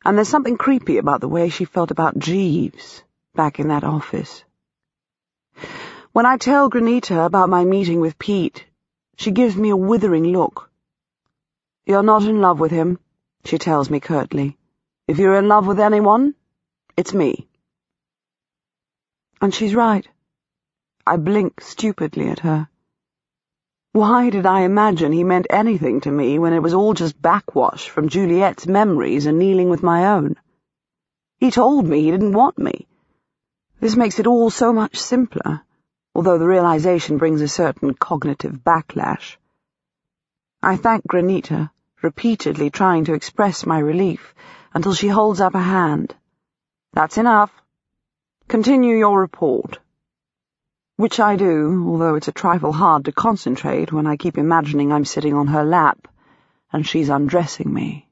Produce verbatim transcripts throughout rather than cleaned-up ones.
And there's something creepy about the way she felt about Jeeves back in that office. When I tell Granita about my meeting with Pete, she gives me a withering look. "You're not in love with him," she tells me curtly. "If you're in love with anyone, it's me." And she's right. I blink stupidly at her. Why did I imagine he meant anything to me when it was all just backwash from Juliet's memories annealing with my own? He told me he didn't want me. This makes it all so much simpler, although the realization brings a certain cognitive backlash. I thank Granita, repeatedly trying to express my relief, until she holds up a hand. "That's enough. Continue your report." Which I do, although it's a trifle hard to concentrate when I keep imagining I'm sitting on her lap, and she's undressing me.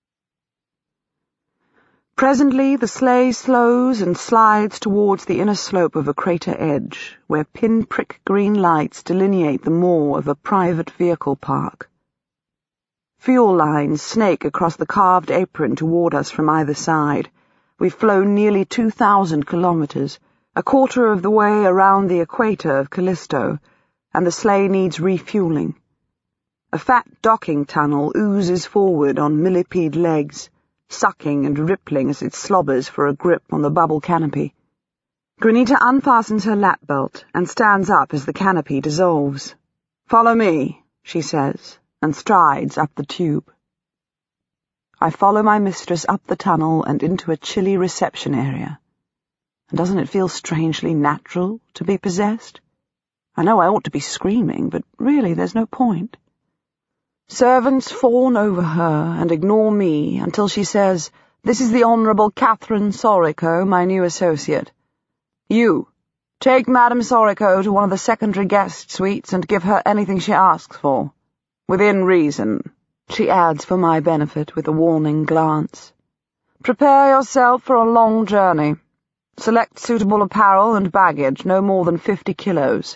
Presently the sleigh slows and slides towards the inner slope of a crater edge, where pin-prick green lights delineate the moor of a private vehicle park. Fuel lines snake across the carved apron toward us from either side. We've flown nearly two thousand kilometers, a quarter of the way around the equator of Callisto, and the sleigh needs refueling. A fat docking tunnel oozes forward on millipede legs, sucking and rippling as it slobbers for a grip on the bubble canopy. Granita unfastens her lap belt and stands up as the canopy dissolves. "Follow me," she says, and strides up the tube. I follow my mistress up the tunnel and into a chilly reception area. And doesn't it feel strangely natural to be possessed? I know I ought to be screaming, but really there's no point. Servants fawn over her and ignore me until she says, "This is the Honourable Catherine Sorico, my new associate. You, take Madame Sorico to one of the secondary guest suites and give her anything she asks for. Within reason," she adds for my benefit with a warning glance. "Prepare yourself for a long journey. Select suitable apparel and baggage, no more than fifty kilos.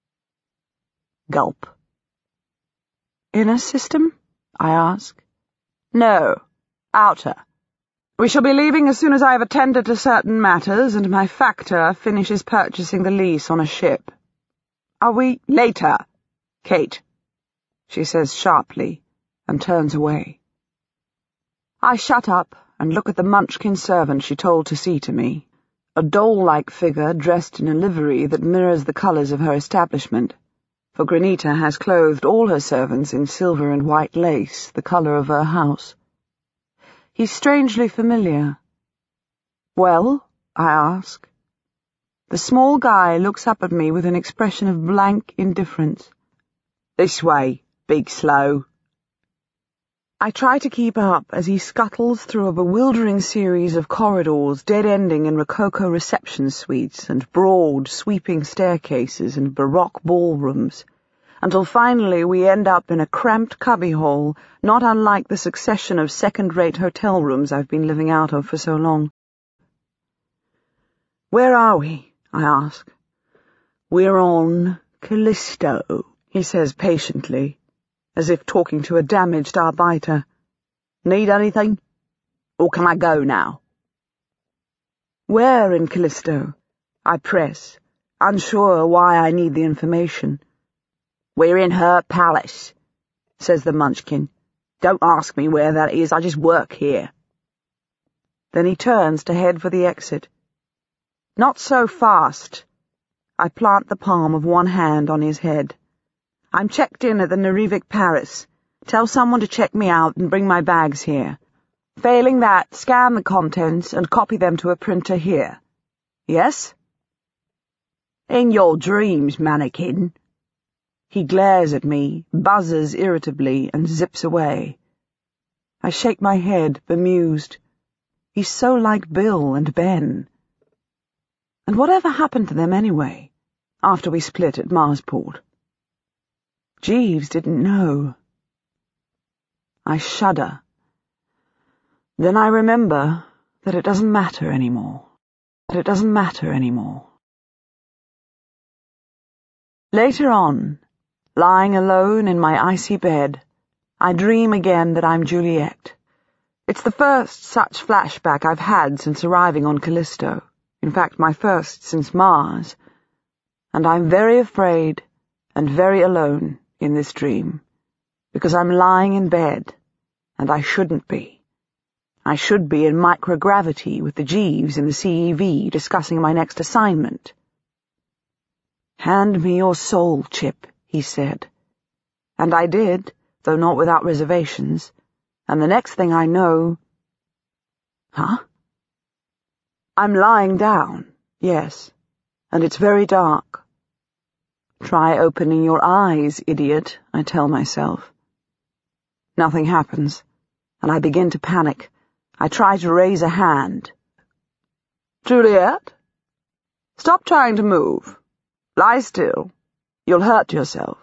Gulp. "Inner system?" I ask. "No, outer. We shall be leaving as soon as I have attended to certain matters and my factor finishes purchasing the lease on a ship." "Are we—" "Later, Kate," she says sharply, and turns away. I shut up and look at the Munchkin servant she told to see to me, a doll-like figure dressed in a livery that mirrors the colours of her establishment, for Granita has clothed all her servants in silver and white lace, the colour of her house. He's strangely familiar. "Well?" I ask. The small guy looks up at me with an expression of blank indifference. "This way, Big Slow." I try to keep up as he scuttles through a bewildering series of corridors dead-ending in rococo reception suites and broad, sweeping staircases and baroque ballrooms, until finally we end up in a cramped cubbyhole not unlike the succession of second-rate hotel rooms I've been living out of for so long. "Where are we?" I ask. "We're on Callisto," he says patiently, as if talking to a damaged arbiter. "Need anything? Or can I go now?" "Where in Callisto?" I press, unsure why I need the information. "We're in her palace," says the Munchkin. "Don't ask me where that is, I just work here." Then he turns to head for the exit. "Not so fast." I plant the palm of one hand on his head. "I'm checked in at the Narevik Paris. Tell someone to check me out and bring my bags here. Failing that, scan the contents and copy them to a printer here. Yes?" "In your dreams, mannequin." He glares at me, buzzes irritably, and zips away. I shake my head, bemused. He's so like Bill and Ben. And whatever happened to them anyway, after we split at Marsport? Jeeves didn't know. I shudder. Then I remember that it doesn't matter anymore. That it doesn't matter anymore. Later on, lying alone in my icy bed, I dream again that I'm Juliet, It's the first such flashback I've had since arriving on Callisto. In fact, my first since Mars. And I'm very afraid and very alone in this dream, because I'm lying in bed, and I shouldn't be. I should be in microgravity with the Jeeves in the C E V discussing my next assignment. "Hand me your soul, Chip," he said. And I did, though not without reservations, and the next thing I know... Huh? I'm lying down, yes, and it's very dark. Try opening your eyes, idiot, I tell myself. Nothing happens, and I begin to panic. I try to raise a hand. "Juliet? Stop trying to move. Lie still. You'll hurt yourself."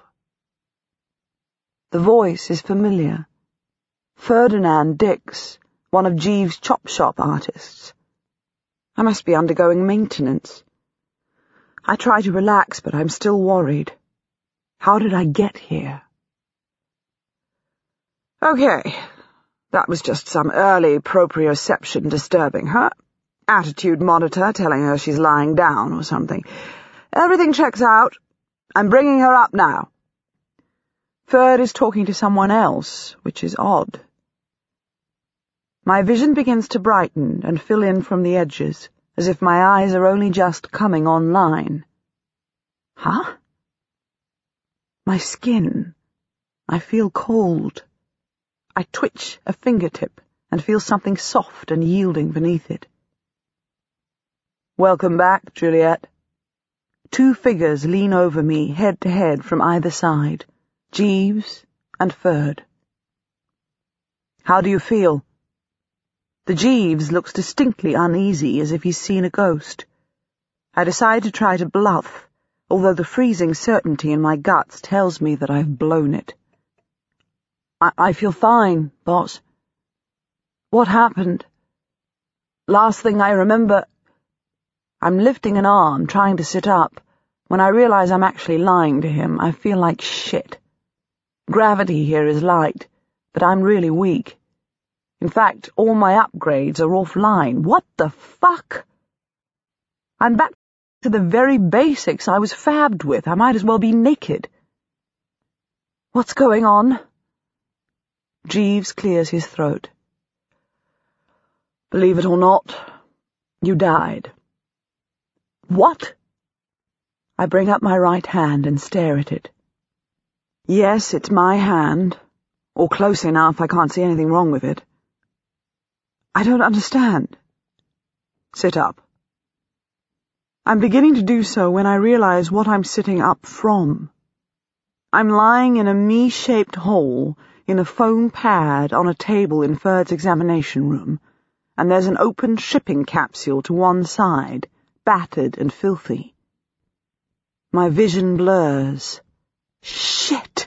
The voice is familiar. Ferdinand Dix, one of Jeeves' chop shop artists. I must be undergoing maintenance. I try to relax, but I'm still worried. How did I get here? Okay, that was just some early proprioception disturbing her. Attitude monitor telling her she's lying down or something. Everything checks out. I'm bringing her up now. Ferd is talking to someone else, which is odd. My vision begins to brighten and fill in from the edges, as if my eyes are only just coming online. Huh? My skin. I feel cold. I twitch a fingertip and feel something soft and yielding beneath it. "Welcome back, Juliet." Two figures lean over me, head to head from either side, Jeeves and Ferd. "How do you feel?" The Jeeves looks distinctly uneasy, as if he's seen a ghost. I decide to try to bluff, although the freezing certainty in my guts tells me that I've blown it. I, I feel fine, boss. What happened? Last thing I remember... I'm lifting an arm, trying to sit up. When I realize I'm actually lying to him, I feel like shit. Gravity here is light, but I'm really weak. In fact, all my upgrades are offline. What the fuck? I'm back to the very basics I was fabbed with. I might as well be naked. What's going on? Jeeves clears his throat. Believe it or not, you died. What? I bring up my right hand and stare at it. Yes, it's my hand, or close enough. I can't see anything wrong with it. I don't understand. Sit up. I'm beginning to do so when I realize what I'm sitting up from. I'm lying in a me-shaped hole in a foam pad on a table in Ferd's examination room, and there's an open shipping capsule to one side, battered and filthy. My vision blurs. Shit!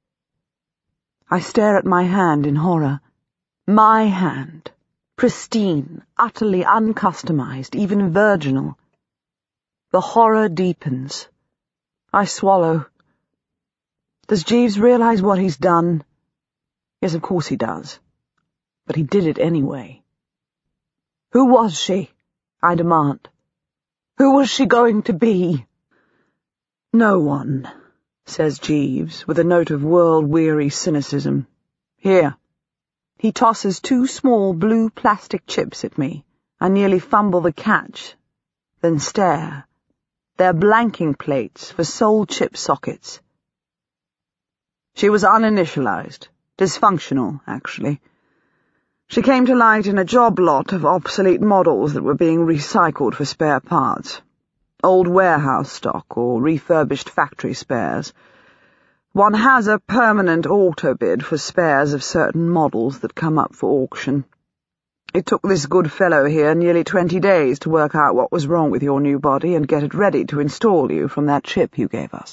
I stare at my hand in horror. My hand. Pristine, utterly uncustomized, even virginal. The horror deepens. I swallow. Does Jeeves realize what he's done? Yes, of course he does. But he did it anyway. Who was she? I demand. Who was she going to be? No one, says Jeeves, with a note of world-weary cynicism. Here. He tosses two small blue plastic chips at me. I nearly fumble the catch, then stare. They're blanking plates for soul chip sockets. She was uninitialized, dysfunctional, actually. She came to light in a job lot of obsolete models that were being recycled for spare parts. Old warehouse stock or refurbished factory spares. One has a permanent auto bid for spares of certain models that come up for auction. It took this good fellow here nearly twenty days to work out what was wrong with your new body and get it ready to install you from that chip you gave us.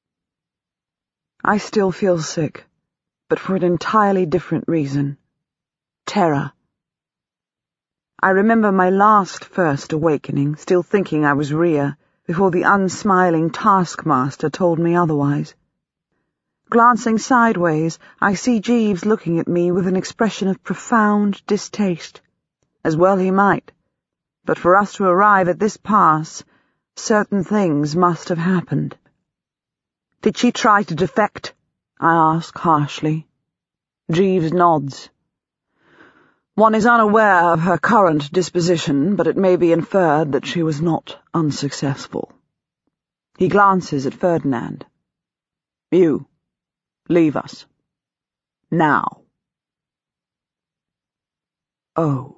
I still feel sick, but for an entirely different reason. Terror. I remember my last first awakening, still thinking I was Rhea, before the unsmiling taskmaster told me otherwise. Glancing sideways, I see Jeeves looking at me with an expression of profound distaste. As well he might. But for us to arrive at this pass, certain things must have happened. "Did she try to defect?" I ask harshly. Jeeves nods. "One is unaware of her current disposition, but it may be inferred that she was not unsuccessful." He glances at Ferdinand. "You. Leave us. Now." Oh.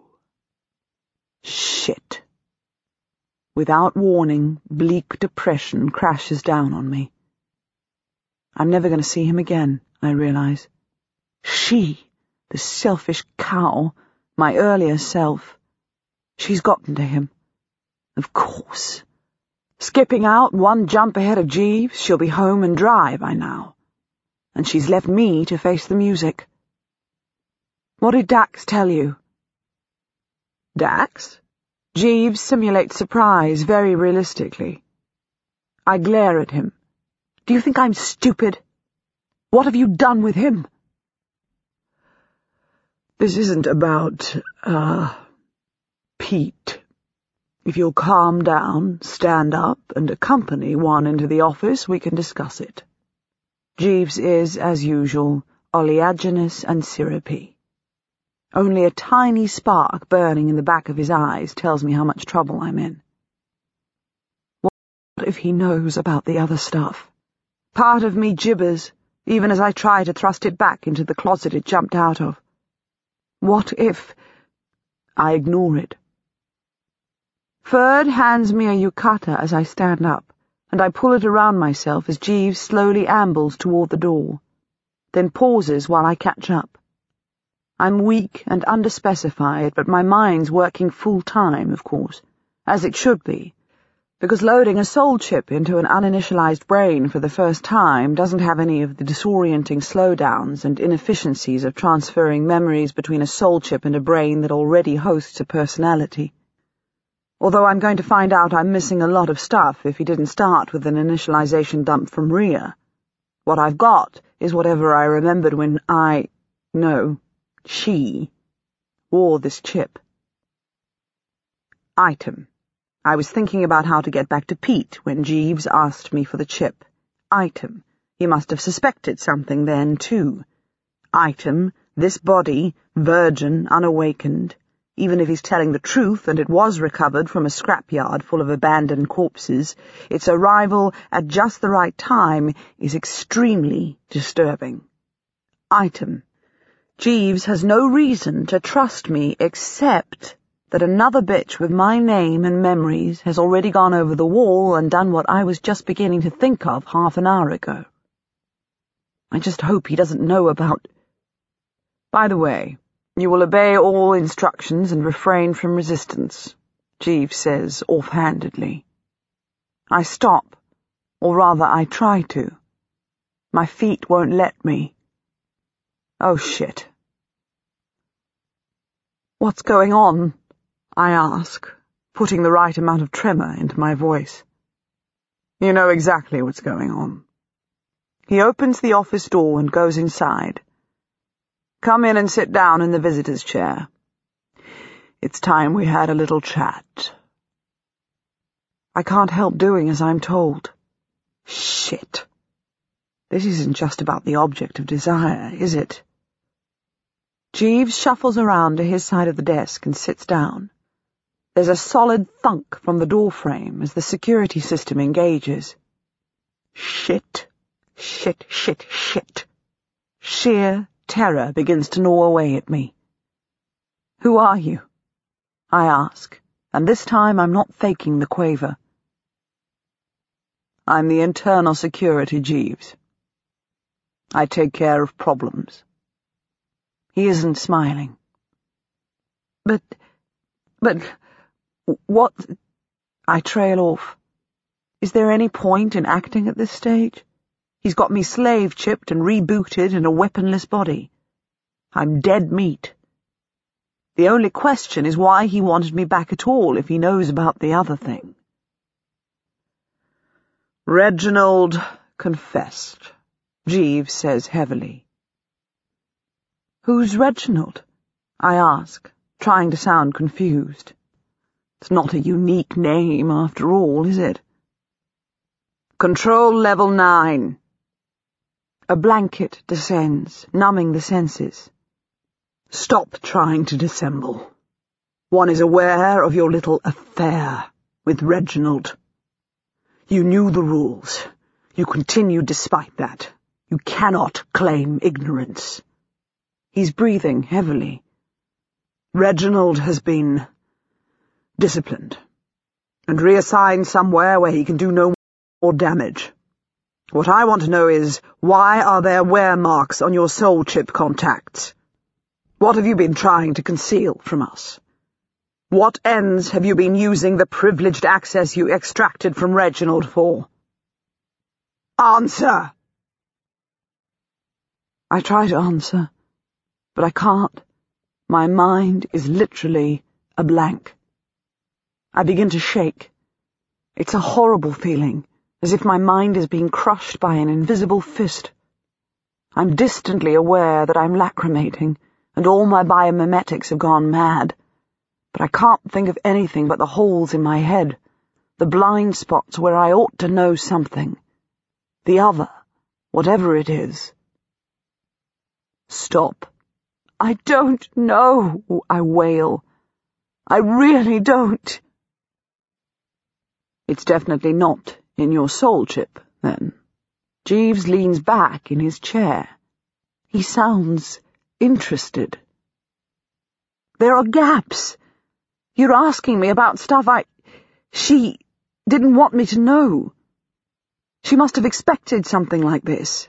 Shit. Without warning, bleak depression crashes down on me. I'm never going to see him again, I realize. She, the selfish cow, my earlier self. She's gotten to him. Of course. Skipping out one jump ahead of Jeeves, she'll be home and dry by now. And she's left me to face the music. "What did Dax tell you?" "Dax?" Jeeves simulates surprise very realistically. I glare at him. "Do you think I'm stupid? What have you done with him?" "This isn't about, uh, Pete. If you'll calm down, stand up, and accompany one into the office, we can discuss it." Jeeves is, as usual, oleaginous and syrupy. Only a tiny spark burning in the back of his eyes tells me how much trouble I'm in. What if he knows about the other stuff? Part of me gibbers, even as I try to thrust it back into the closet it jumped out of. What if... I ignore it. Ferd hands me a yukata as I stand up, and I pull it around myself as Jeeves slowly ambles toward the door, then pauses while I catch up. I'm weak and underspecified, but my mind's working full-time, of course, as it should be, because loading a soul chip into an uninitialized brain for the first time doesn't have any of the disorienting slowdowns and inefficiencies of transferring memories between a soul chip and a brain that already hosts a personality. Although I'm going to find out I'm missing a lot of stuff if he didn't start with an initialization dump from Rhea. What I've got is whatever I remembered when I... no, she... wore this chip. Item. I was thinking about how to get back to Pete when Jeeves asked me for the chip. Item. He must have suspected something then, too. Item. This body, virgin, unawakened. Even if he's telling the truth and it was recovered from a scrapyard full of abandoned corpses, its arrival at just the right time is extremely disturbing. Item. Jeeves has no reason to trust me except that another bitch with my name and memories has already gone over the wall and done what I was just beginning to think of half an hour ago. I just hope he doesn't know about... By the way, you will obey all instructions and refrain from resistance, Jeeves says offhandedly. I stop, or rather I try to. My feet won't let me. Oh, shit. What's going on? I ask, putting the right amount of tremor into my voice. You know exactly what's going on. He opens the office door and goes inside. Come in and sit down in the visitor's chair. It's time we had a little chat. I can't help doing as I'm told. Shit. This isn't just about the object of desire, is it? Jeeves shuffles around to his side of the desk and sits down. There's a solid thunk from the doorframe as the security system engages. Shit, shit, shit, shit. Sheer terror begins to gnaw away at me. Who are you? I ask, and this time I'm not faking the quaver. I'm the internal security, Jeeves. I take care of problems. He isn't smiling. But, but, what... I trail off. Is there any point in acting at this stage? He's got me slave-chipped and rebooted in a weaponless body. I'm dead meat. The only question is why he wanted me back at all if he knows about the other thing. Reginald confessed. Jeeves says heavily. Who's Reginald? I ask, trying to sound confused. It's not a unique name, after all, is it? Control level nine. A blanket descends, numbing the senses. Stop trying to dissemble. One is aware of your little affair with Reginald. You knew the rules. You continued despite that. You cannot claim ignorance. He's breathing heavily. Reginald has been disciplined and reassigned somewhere where he can do no more damage. What I want to know is, why are there wear marks on your soul chip contacts? What have you been trying to conceal from us? What ends have you been using the privileged access you extracted from Reginald for? Answer! I try to answer, but I can't. My mind is literally a blank. I begin to shake. It's a horrible feeling, as if my mind is being crushed by an invisible fist. I'm distantly aware that I'm lacrimating, and all my biomimetics have gone mad. But I can't think of anything but the holes in my head, the blind spots where I ought to know something. The other, whatever it is. Stop. I don't know, I wail. I really don't. It's definitely not in your soul chip, then. Jeeves leans back in his chair. He sounds interested. There are gaps. You're asking me about stuff I... She didn't want me to know. She must have expected something like this.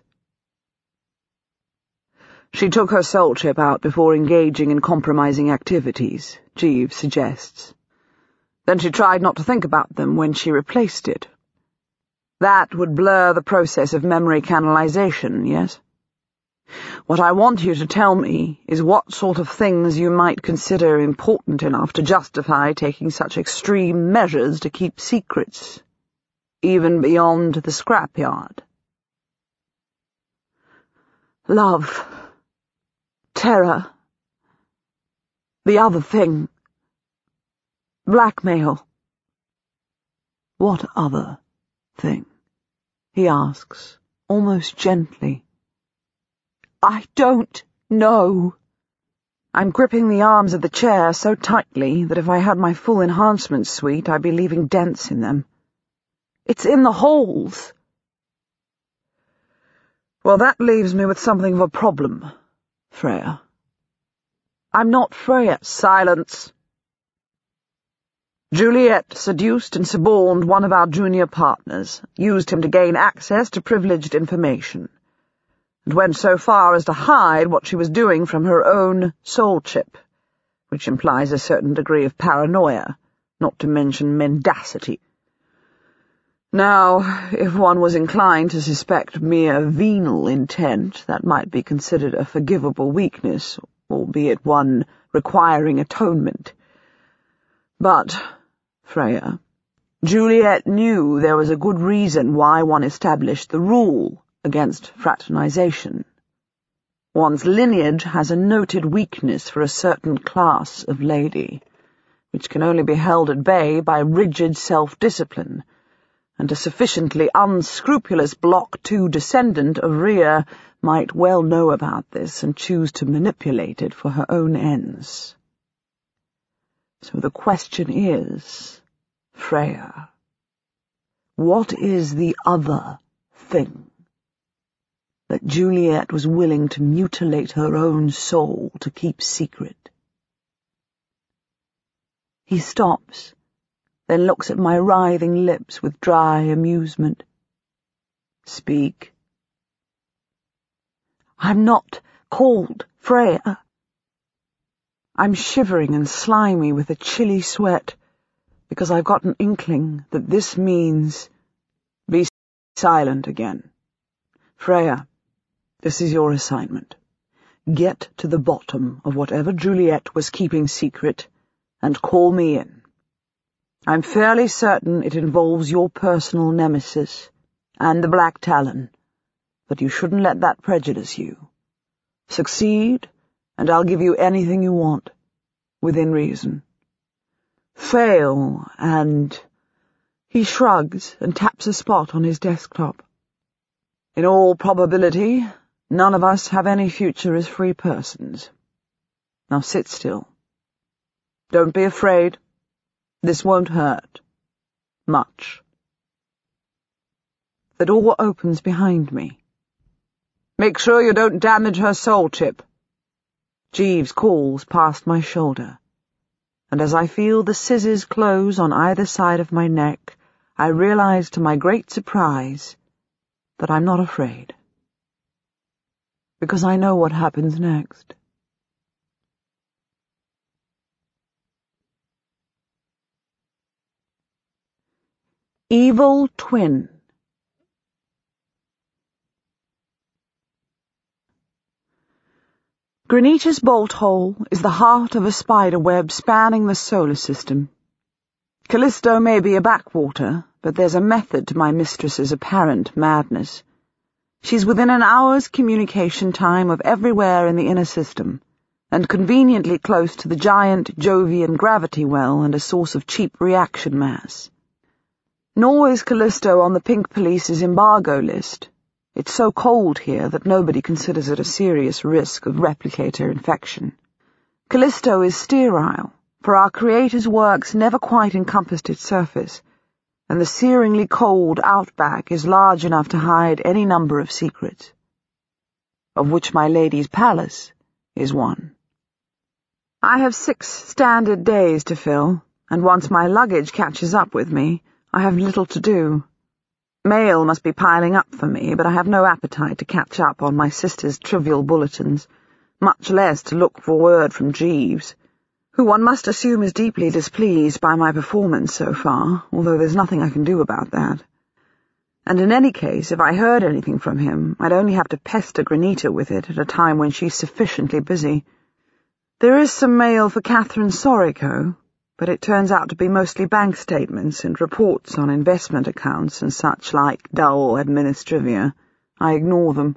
She took her soul chip out before engaging in compromising activities, Jeeves suggests. Then she tried not to think about them when she replaced it. That would blur the process of memory canalization, yes? What I want you to tell me is what sort of things you might consider important enough to justify taking such extreme measures to keep secrets, even beyond the scrapyard. Love. Terror. The other thing. Blackmail. What other thing? He asks, almost gently. I don't know. I'm gripping the arms of the chair so tightly that if I had my full enhancement suite, I'd be leaving dents in them. It's in the holes. Well, that leaves me with something of a problem, Freya. I'm not Freya. Silence. Juliet seduced and suborned one of our junior partners, used him to gain access to privileged information, and went so far as to hide what she was doing from her own soul chip, which implies a certain degree of paranoia, not to mention mendacity. Now, if one was inclined to suspect mere venal intent, that might be considered a forgivable weakness, albeit one requiring atonement. But, Freya, Juliet knew there was a good reason why one established the rule against fraternization. One's lineage has a noted weakness for a certain class of lady, which can only be held at bay by rigid self-discipline, and a sufficiently unscrupulous Block two descendant of Rhea might well know about this and choose to manipulate it for her own ends. So the question is, Freya, what is the other thing that Juliet was willing to mutilate her own soul to keep secret? He stops, then looks at my writhing lips with dry amusement. Speak. I'm not called Freya. I'm shivering and slimy with a chilly sweat, because I've got an inkling that this means... Be silent again. Freya, this is your assignment. Get to the bottom of whatever Juliet was keeping secret, and call me in. I'm fairly certain it involves your personal nemesis, and the Black Talon, but you shouldn't let that prejudice you. Succeed, and I'll give you anything you want, within reason. Fail, and... He shrugs and taps a spot on his desktop. In all probability, none of us have any future as free persons. Now sit still. Don't be afraid. This won't hurt. Much. The door opens behind me. Make sure you don't damage her soul chip. Jeeves calls past my shoulder, and as I feel the scissors close on either side of my neck, I realize to my great surprise that I'm not afraid, because I know what happens next. Evil Twin. Granitas bolt hole is the heart of a spider web spanning the solar system. Callisto may be a backwater, but there's a method to my mistress's apparent madness. She's within an hour's communication time of everywhere in the inner system, and conveniently close to the giant Jovian gravity well and a source of cheap reaction mass. Nor is Callisto on the Pink Police's embargo list. It's so cold here that nobody considers it a serious risk of replicator infection. Callisto is sterile, for our Creator's works never quite encompassed its surface, and the searingly cold outback is large enough to hide any number of secrets, of which my lady's palace is one. I have six standard days to fill, and once my luggage catches up with me, I have little to do. Mail must be piling up for me, but I have no appetite to catch up on my sister's trivial bulletins, much less to look for word from Jeeves, who one must assume is deeply displeased by my performance so far, although there's nothing I can do about that. And in any case, if I heard anything from him, I'd only have to pester Granita with it at a time when she's sufficiently busy. There is some mail for Catherine Sorico, but it turns out to be mostly bank statements and reports on investment accounts and such like dull administrivia. I ignore them.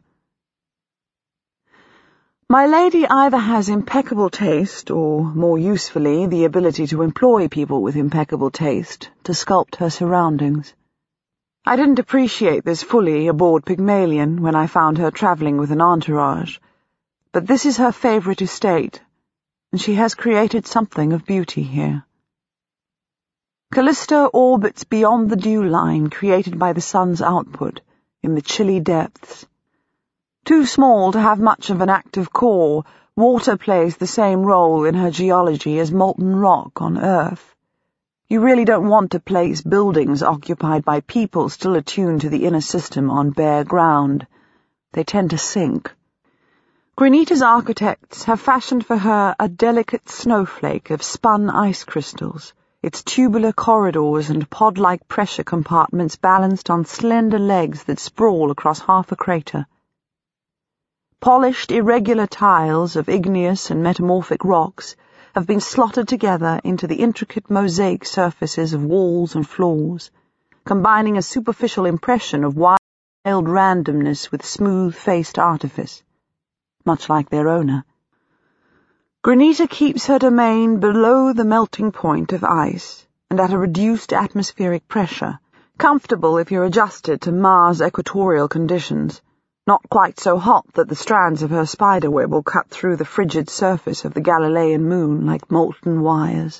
My lady either has impeccable taste, or, more usefully, the ability to employ people with impeccable taste to sculpt her surroundings. I didn't appreciate this fully aboard Pygmalion when I found her travelling with an entourage, but this is her favourite estate, and she has created something of beauty here. Callisto orbits beyond the dew line created by the sun's output, in the chilly depths. Too small to have much of an active core, water plays the same role in her geology as molten rock on Earth. You really don't want to place buildings occupied by people still attuned to the inner system on bare ground. They tend to sink. Granita's architects have fashioned for her a delicate snowflake of spun ice crystals, its tubular corridors and pod-like pressure compartments balanced on slender legs that sprawl across half a crater. Polished, irregular tiles of igneous and metamorphic rocks have been slotted together into the intricate mosaic surfaces of walls and floors, combining a superficial impression of wild randomness with smooth-faced artifice, much like their owner. Granita keeps her domain below the melting point of ice and at a reduced atmospheric pressure, comfortable if you're adjusted to Mars equatorial conditions, not quite so hot that the strands of her spiderweb will cut through the frigid surface of the Galilean moon like molten wires.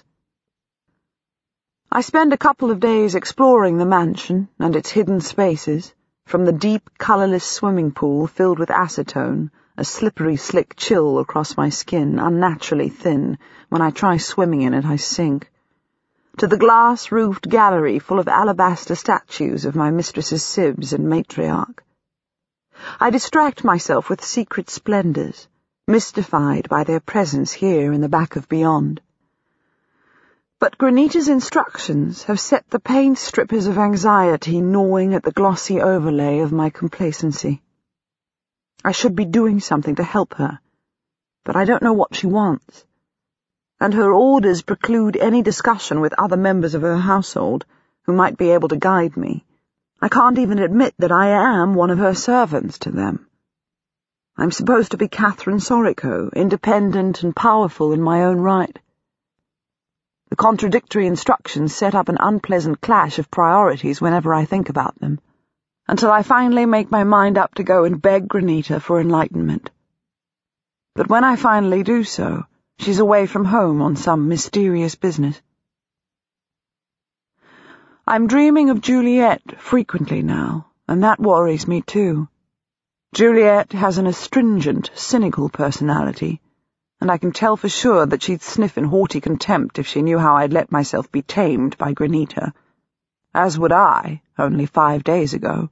I spend a couple of days exploring the mansion and its hidden spaces, from the deep, colourless swimming pool filled with acetone, a slippery, slick chill across my skin, unnaturally thin. When I try swimming in it, I sink, to the glass-roofed gallery full of alabaster statues of my mistress's sibs and matriarch. I distract myself with secret splendours, mystified by their presence here in the back of beyond. But Granita's instructions have set the paint strippers of anxiety gnawing at the glossy overlay of my complacency. I should be doing something to help her, but I don't know what she wants, and her orders preclude any discussion with other members of her household who might be able to guide me, I can't even admit that I am one of her servants to them. I'm supposed to be Catherine Sorico, independent and powerful in my own right. The contradictory instructions set up an unpleasant clash of priorities whenever I think about them, until I finally make my mind up to go and beg Granita for enlightenment. But when I finally do so, she's away from home on some mysterious business. I'm dreaming of Juliet frequently now, and that worries me too. Juliet has an astringent, cynical personality, and I can tell for sure that she'd sniff in haughty contempt if she knew how I'd let myself be tamed by Granita. As would I, only five days ago.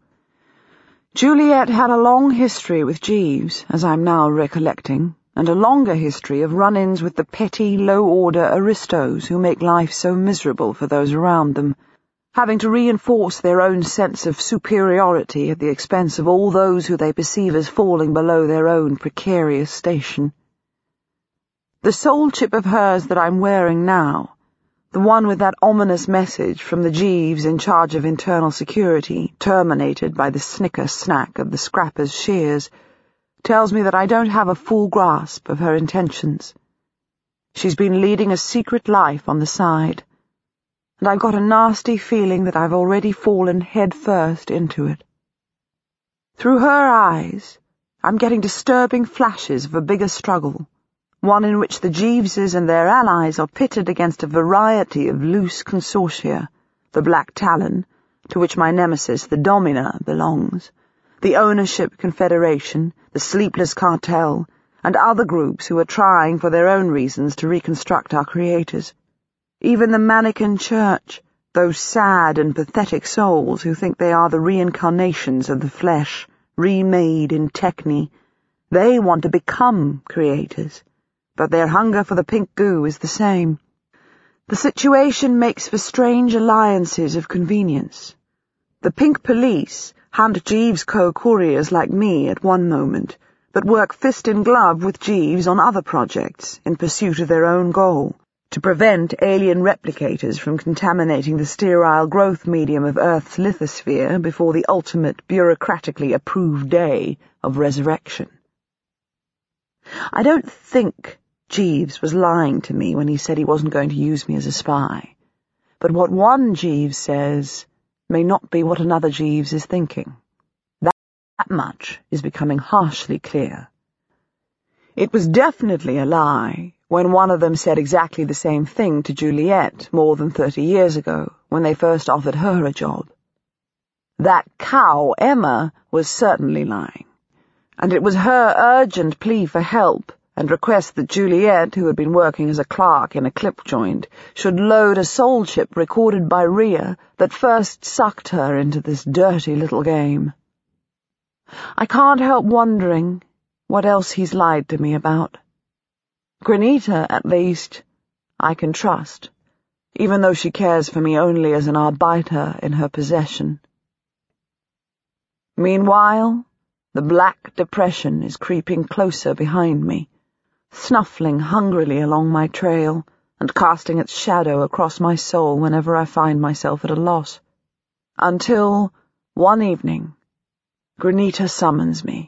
Juliet had a long history with Jeeves, as I'm now recollecting, and a longer history of run-ins with the petty, low-order aristos who make life so miserable for those around them, having to reinforce their own sense of superiority at the expense of all those who they perceive as falling below their own precarious station. The soul chip of hers that I'm wearing now, the one with that ominous message from the Jeeves in charge of internal security, terminated by the snicker-snack of the scrapper's shears, tells me that I don't have a full grasp of her intentions. She's been leading a secret life on the side, and I've got a nasty feeling that I've already fallen head first into it. Through her eyes, I'm getting disturbing flashes of a bigger struggle, one in which the Jeeveses and their allies are pitted against a variety of loose consortia, the Black Talon, to which my nemesis, the Domina, belongs, the Ownership Confederation, the Sleepless Cartel, and other groups who are trying for their own reasons to reconstruct our creators. Even the Mannequin Church, those sad and pathetic souls who think they are the reincarnations of the flesh, remade in techne, they want to become creators, but their hunger for the pink goo is the same. The situation makes for strange alliances of convenience. The pink police hunt Jeeves co-couriers like me at one moment, but work fist in glove with Jeeves on other projects in pursuit of their own goal, to prevent alien replicators from contaminating the sterile growth medium of Earth's lithosphere before the ultimate bureaucratically approved day of resurrection. I don't think Jeeves was lying to me when he said he wasn't going to use me as a spy, but what one Jeeves says may not be what another Jeeves is thinking. That much is becoming harshly clear. It was definitely a lie when one of them said exactly the same thing to Juliet more than thirty years ago, when they first offered her a job. That cow, Emma, was certainly lying, and it was her urgent plea for help and request that Juliet, who had been working as a clerk in a clip joint, should load a soul chip recorded by Rhea that first sucked her into this dirty little game. I can't help wondering what else he's lied to me about. Granita, at least, I can trust, even though she cares for me only as an arbiter in her possession. Meanwhile, the Black Depression is creeping closer behind me, snuffling hungrily along my trail and casting its shadow across my soul whenever I find myself at a loss, until, one evening, Granita summons me.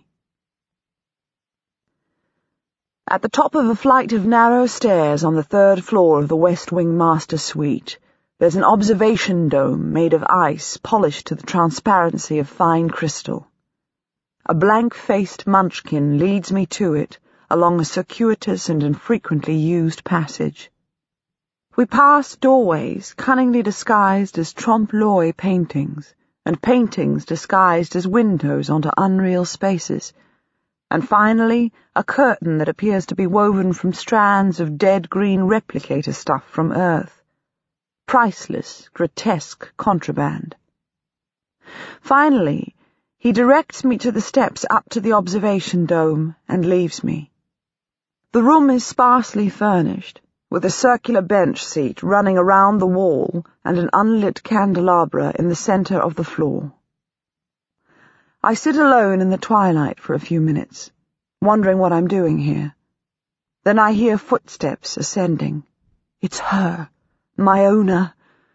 At the top of a flight of narrow stairs on the third floor of the West Wing Master Suite, there's an observation dome made of ice polished to the transparency of fine crystal. A blank-faced munchkin leads me to it along a circuitous and infrequently used passage. We pass doorways cunningly disguised as trompe-l'oeil paintings, and paintings disguised as windows onto unreal spaces, and finally a curtain that appears to be woven from strands of dead green replicator stuff from Earth. Priceless, grotesque contraband. Finally, he directs me to the steps up to the observation dome and leaves me. The room is sparsely furnished, with a circular bench seat running around the wall and an unlit candelabra in the center of the floor. I sit alone in the twilight for a few minutes, wondering what I'm doing here. Then I hear footsteps ascending. It's her, my owner.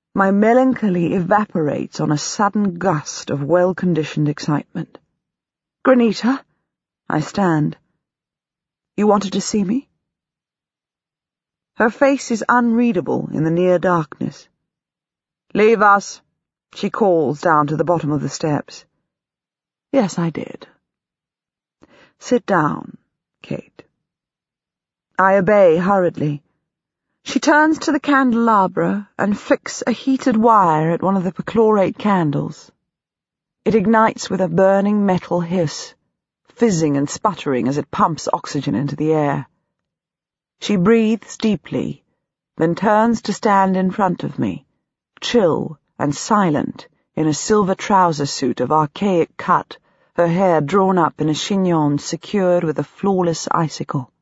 My melancholy evaporates on a sudden gust of well-conditioned excitement. "Granita?" I stand. "You wanted to see me?" Her face is unreadable in the near darkness. "Leave us," she calls down to the bottom of the steps. "Yes, I did." "Sit down, Kate." I obey hurriedly. She turns to the candelabra and flicks a heated wire at one of the perchlorate candles. It ignites with a burning metal hiss, fizzing and sputtering as it pumps oxygen into the air. She breathes deeply, then turns to stand in front of me, chill and silent in a silver trouser suit of archaic cut, her hair drawn up in a chignon secured with a flawless icicle.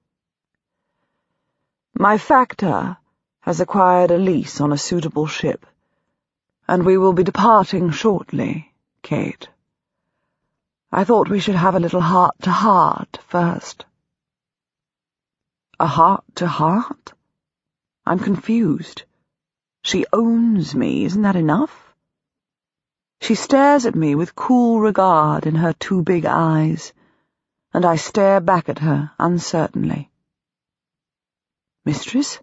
"My factor has acquired a lease on a suitable ship, and we will be departing shortly, Kate. I thought we should have a little heart-to-heart first." A heart-to-heart? I'm confused. She owns me, isn't that enough? She stares at me with cool regard in her two big eyes, and I stare back at her uncertainly. "Mistress?"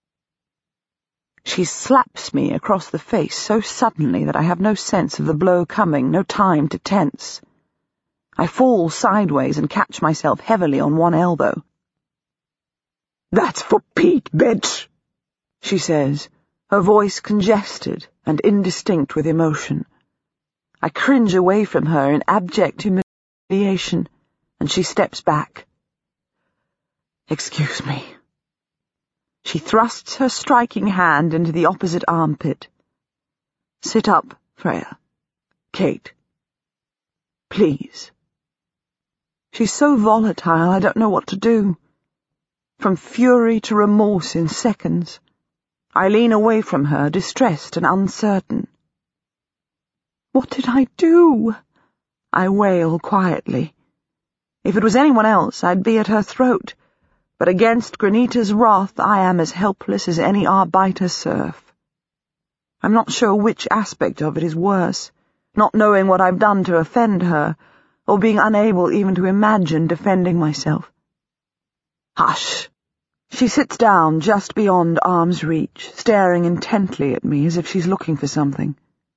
She slaps me across the face so suddenly that I have no sense of the blow coming, no time to tense. I fall sideways and catch myself heavily on one elbow. "That's for Pete, bitch," she says, her voice congested and indistinct with emotion. I cringe away from her in abject humiliation, and she steps back. "Excuse me." She thrusts her striking hand into the opposite armpit. "Sit up, Freya. Kate. Please." She's so volatile I don't know what to do. From fury to remorse in seconds. I lean away from her, distressed and uncertain. "What did I do?" I wail quietly. If it was anyone else, I'd be at her throat, but against Granita's wrath I am as helpless as any Arbeiter serf. I'm not sure which aspect of it is worse, not knowing what I've done to offend her, or being unable even to imagine defending myself. "Hush!" She sits down just beyond arm's reach, staring intently at me as if she's looking for something.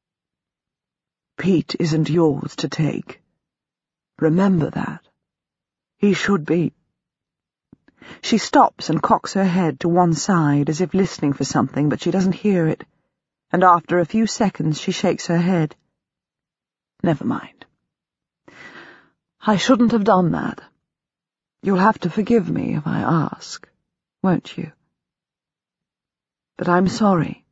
"Pete isn't yours to take. Remember that. He should be." She stops and cocks her head to one side as if listening for something, but she doesn't hear it, and after a few seconds she shakes her head. "Never mind. I shouldn't have done that. You'll have to forgive me if I ask, won't you? But I'm sorry.